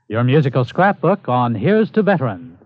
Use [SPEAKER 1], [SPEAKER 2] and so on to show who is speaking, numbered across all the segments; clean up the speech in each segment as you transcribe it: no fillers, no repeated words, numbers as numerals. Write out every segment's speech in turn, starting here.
[SPEAKER 1] Your musical scrapbook on Here's to Veterans.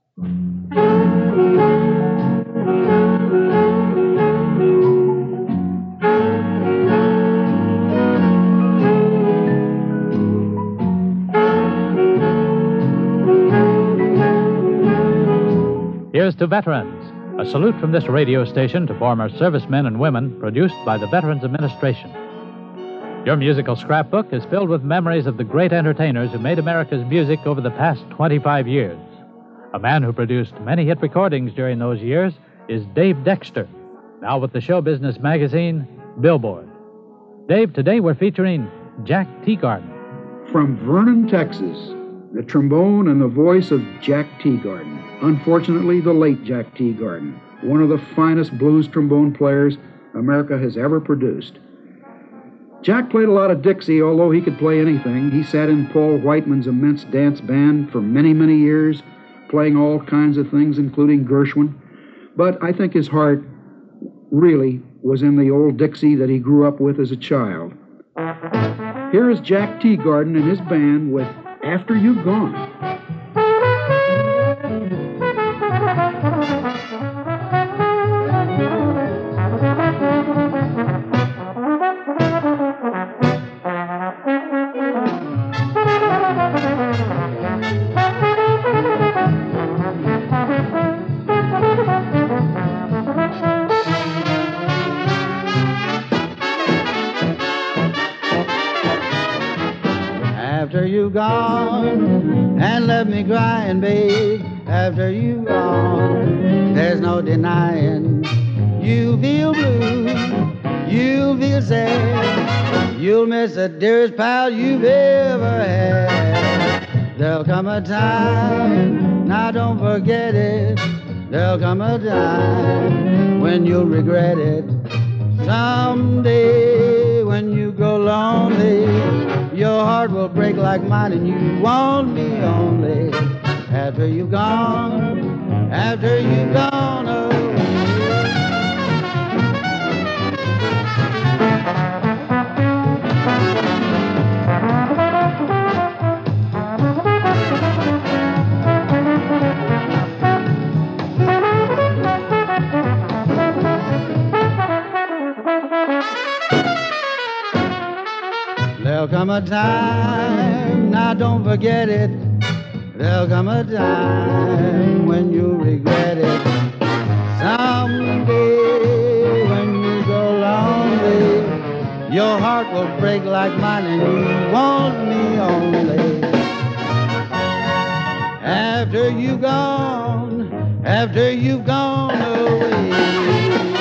[SPEAKER 1] Here's to Veterans, a salute from this radio station to former servicemen and women, produced by the Veterans Administration. Your musical scrapbook is filled with memories of the great entertainers who made America's music over the past 25 years. A man who produced many hit recordings during those years is Dave Dexter, now with the show business magazine, Billboard. Dave, today we're featuring Jack Teagarden.
[SPEAKER 2] From Vernon, Texas, the trombone and the voice of Jack Teagarden. Unfortunately, the late Jack Teagarden, one of the finest blues trombone players America has ever produced. Jack played a lot of Dixie, although he could play anything. He sat in Paul Whiteman's immense dance band for many, many years, playing all kinds of things, including Gershwin. But I think his heart really was in the old Dixie that he grew up with as a child. Here is Jack Teagarden and his band with After You've Gone.
[SPEAKER 3] After you've gone and left me crying, babe, after you've gone, there's no denying you'll feel blue, you'll feel sad, you'll miss the dearest pal you've ever had. There'll come a time, now don't forget it, there'll come a time when you'll regret it. Someday when you grow lonely, your heart will break like mine and you want me only. After you've gone, after you've gone away. There'll come a time, now don't forget it, there'll come a time when you'll regret it. Someday when you go lonely, your heart will break like mine and you want me only. After you've gone away.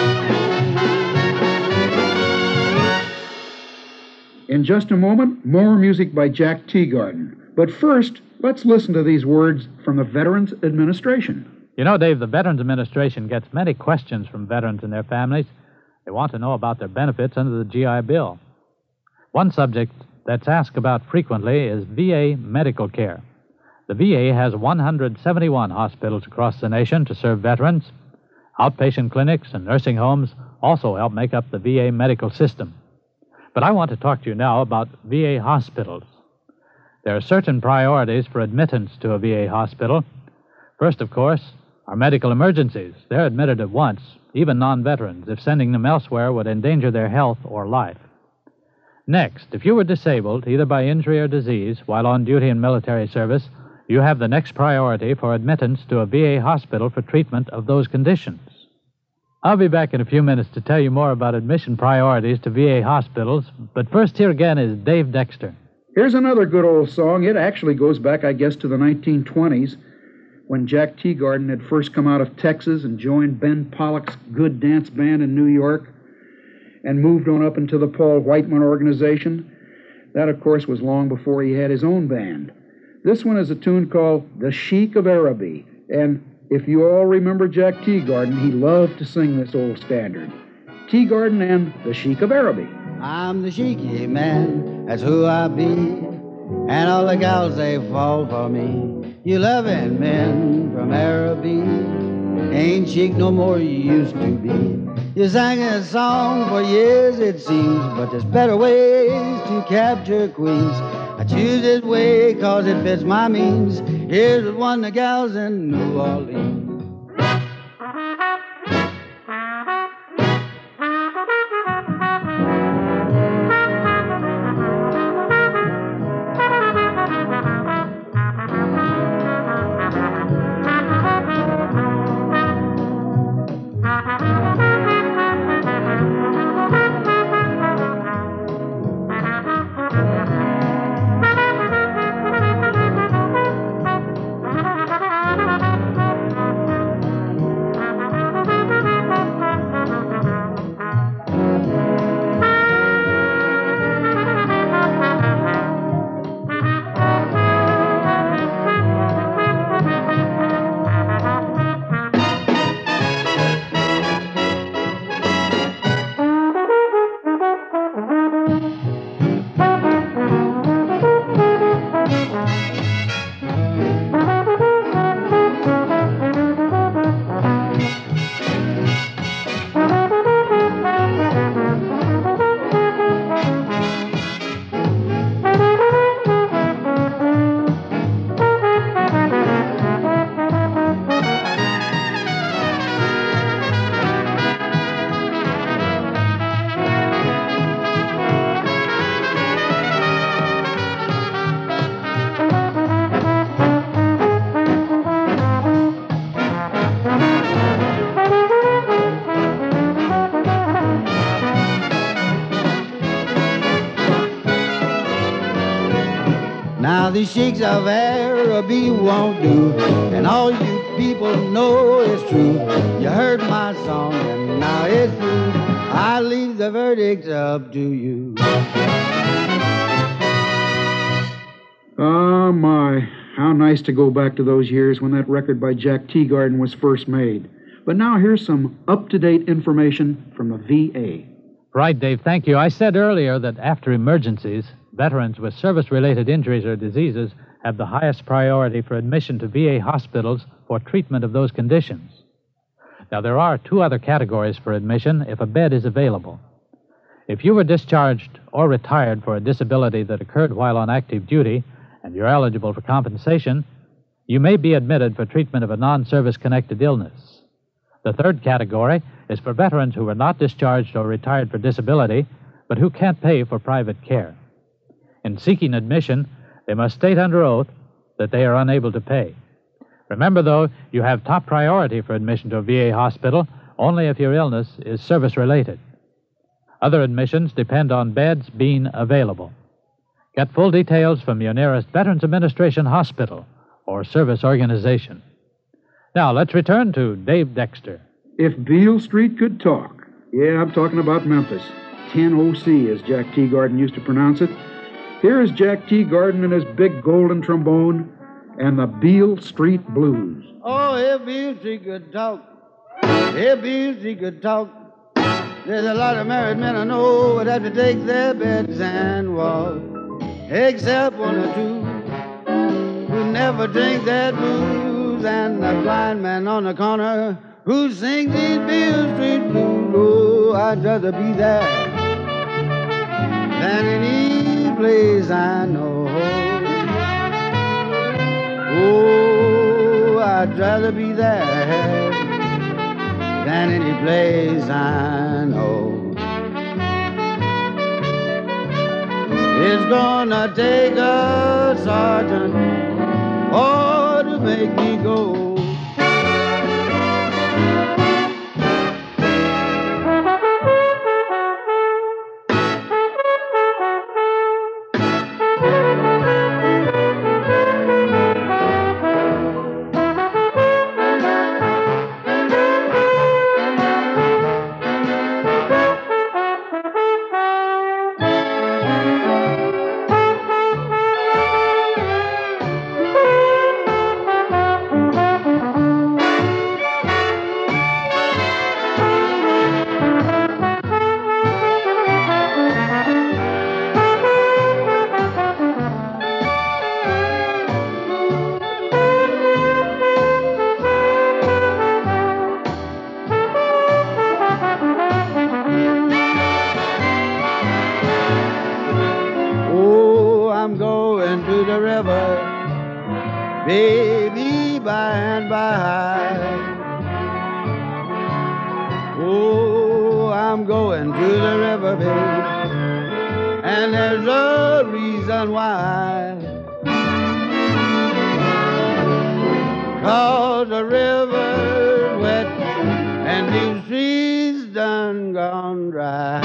[SPEAKER 2] In just a moment, more music by Jack Teagarden. But first, let's listen to these words from the Veterans Administration.
[SPEAKER 1] You know, Dave, the Veterans Administration gets many questions from veterans and their families. They want to know about their benefits under the GI Bill. One subject that's asked about frequently is VA medical care. The VA has 171 hospitals across the nation to serve veterans. Outpatient clinics and nursing homes also help make up the VA medical system. But I want to talk to you now about VA hospitals. There are certain priorities for admittance to a VA hospital. First, of course, are medical emergencies. They're admitted at once, even non-veterans, if sending them elsewhere would endanger their health or life. Next, if you were disabled, either by injury or disease, while on duty in military service, you have the next priority for admittance to a VA hospital for treatment of those conditions. I'll be back in a few minutes to tell you more about admission priorities to VA hospitals, but first here again is Dave Dexter.
[SPEAKER 2] Here's another good old song. It actually goes back, I guess, to the 1920s, when Jack Teagarden had first come out of Texas and joined Ben Pollock's good dance band in New York and moved on up into the Paul Whiteman organization. That, of course, was long before he had his own band. This one is a tune called The Sheik of Araby, and if you all remember Jack Teagarden, he loved to sing this old standard. Teagarden and The Sheik of Araby.
[SPEAKER 3] I'm the Sheiky man, that's who I be, and all the gals, they fall for me. You loving men from Araby ain't chic no more you used to be. You sang a song for years, it seems, but there's better ways to capture queens. choose this way 'cause it fits my means. Here's what one of the gals in New Orleans. Now these sheiks of Araby won't do, and all you people know it's true. You heard my song and now it's through. I leave the verdict up to you.
[SPEAKER 2] Oh, my. How nice to go back to those years when that record by Jack Teagarden was first made. But now here's some up-to-date information from the VA.
[SPEAKER 1] Right, Dave, thank you. I said earlier that after emergencies, veterans with service-related injuries or diseases have the highest priority for admission to VA hospitals for treatment of those conditions. Now, there are two other categories for admission if a bed is available. If you were discharged or retired for a disability that occurred while on active duty and you're eligible for compensation, you may be admitted for treatment of a non-service-connected illness. The third category is for veterans who were not discharged or retired for disability, but who can't pay for private care. In seeking admission, they must state under oath that they are unable to pay. Remember, though, you have top priority for admission to a VA hospital only if your illness is service-related. Other admissions depend on beds being available. Get full details from your nearest Veterans Administration hospital or service organization. Now, let's return to Dave Dexter.
[SPEAKER 2] If Beale Street could talk. Yeah, I'm talking about Memphis. 10OC, as Jack Teagarden used to pronounce it. Here is Jack Teagarden and his big golden trombone and the Beale Street Blues.
[SPEAKER 3] Oh, if Beale Street could talk. If Beale Street could talk. There's a lot of married men I know would have to take their beds and walk. Except one or two who never drink their blues, and the blind man on the corner who sings these Beale Street Blues. Oh, I'd rather be there than any place I know. Oh, I'd rather be there than any place I know. It's gonna take a sergeant or to make me go. river, baby, by and by. Oh, I'm going to the river, baby, and there's a reason why. 'Cause the river's wet and these trees done gone dry.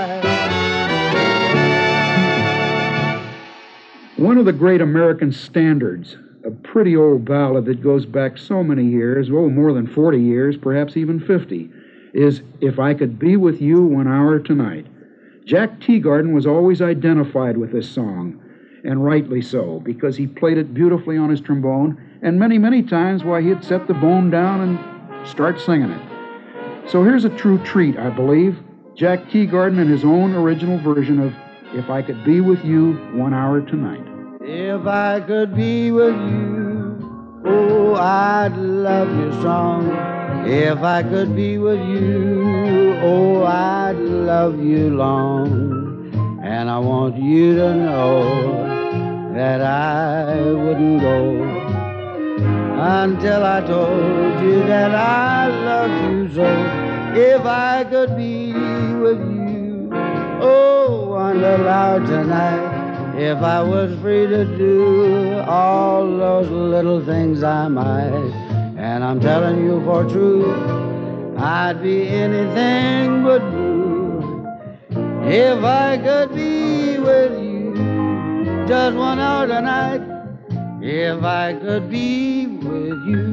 [SPEAKER 2] One of the great American standards, a pretty old ballad that goes back so many years, oh, more than 40 years, perhaps even 50, is If I Could Be With You 1 Hour Tonight. Jack Teagarden was always identified with this song, and rightly so, because he played it beautifully on his trombone, and many, many times, why, he'd set the bone down and start singing it. So here's a true treat, I believe. Jack Teagarden in his own original version of If I Could Be With You 1 Hour Tonight.
[SPEAKER 3] If I could be with you, oh, I'd love you strong. If I could be with you, oh, I'd love you long. And I want you to know that I wouldn't go until I told you that I loved you so. If I could be with you, oh, one little hour tonight. If I was free to do all those little things I might, and I'm telling you for true, I'd be anything but blue if I could be with you just 1 hour tonight. If I could be with you.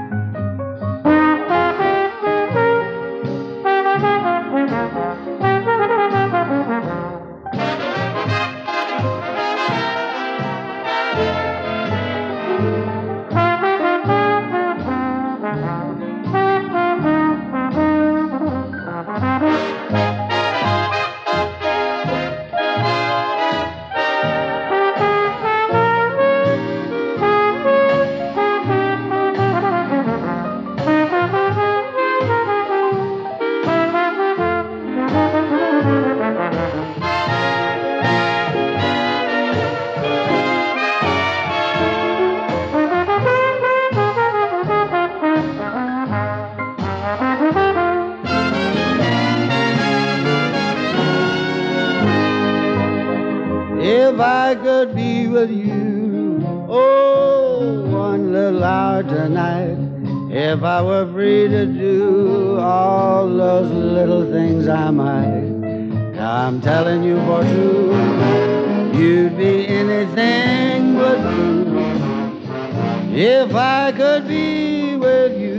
[SPEAKER 3] If I could be with you, oh, 1 little hour tonight. If I were free to do all those little things I might. I'm telling you for true, you'd be anything but blue if I could be with you.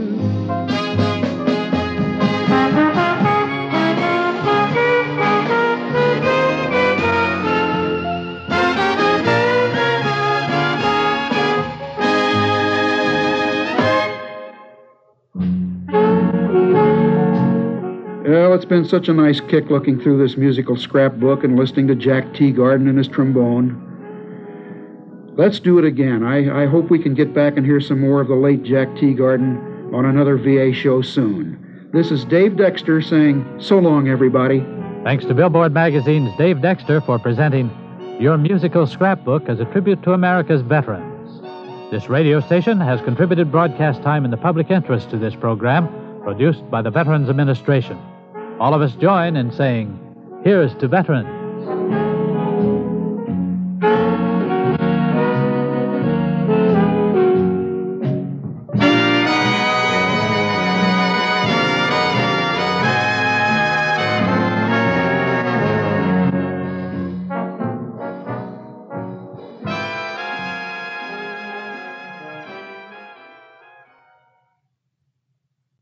[SPEAKER 2] Well, it's been such a nice kick looking through this musical scrapbook and listening to Jack Teagarden and his trombone. Let's do it again. I hope we can get back and hear some more of the late Jack Teagarden on another VA show soon. This is Dave Dexter saying so long, everybody.
[SPEAKER 1] Thanks to Billboard Magazine's Dave Dexter for presenting Your Musical Scrapbook as a tribute to America's veterans. This radio station has contributed broadcast time in the public interest to this program, produced by the Veterans Administration. All of us join in saying, here's to veterans.